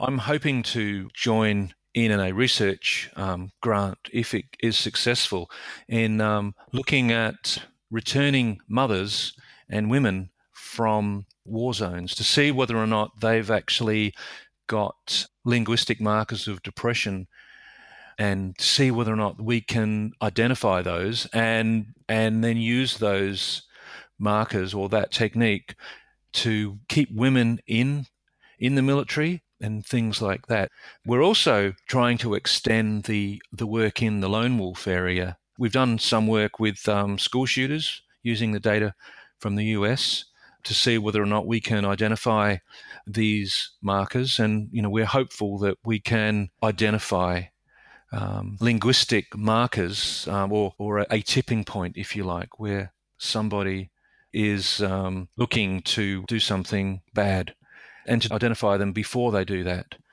I'm hoping to join in a research grant, if it is successful, in looking at returning mothers and women from war zones to see whether or not they've actually got linguistic markers of depression, and see whether or not we can identify those and then use those markers or that technique to keep women in the military and things like that. We're also trying to extend the work in the lone wolf area. We've done some work with school shooters using the data from the US to see whether or not we can identify these markers. And, we're hopeful that we can identify linguistic markers or a tipping point, if you like, where somebody is looking to do something bad, and to identify them before they do that.